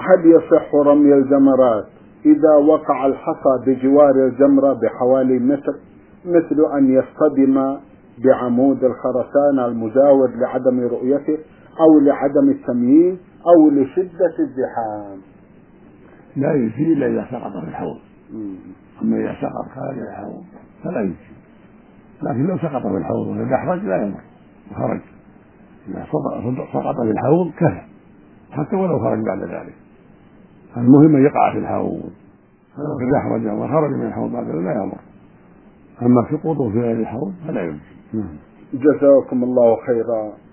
هل يصح رمي الجمرات إذا وقع الحصى بجوار الجمرة بحوالي متر، مثل أن يصطدم بعمود الخرسانة المجاور لعدم رؤيته أو لعدم التمييز أو لشدة الزحام؟ لا يجزي إلا إذا سقط في الحوض. أما إذا سقط خارج الحوض فلا يجزي، لكن لو سقط في الحوض وتدحرج لا يمر وخرج. إذا سقط في الحوض كفى حتى ولو خرج بعد ذلك، المهم أن يقع في الحوض، فلو تدحرج وخرج من الحوض بعد ذلك لا يمر. أما سقوطه في غير الحوض فلا يجزي. جزاكم الله خيرا.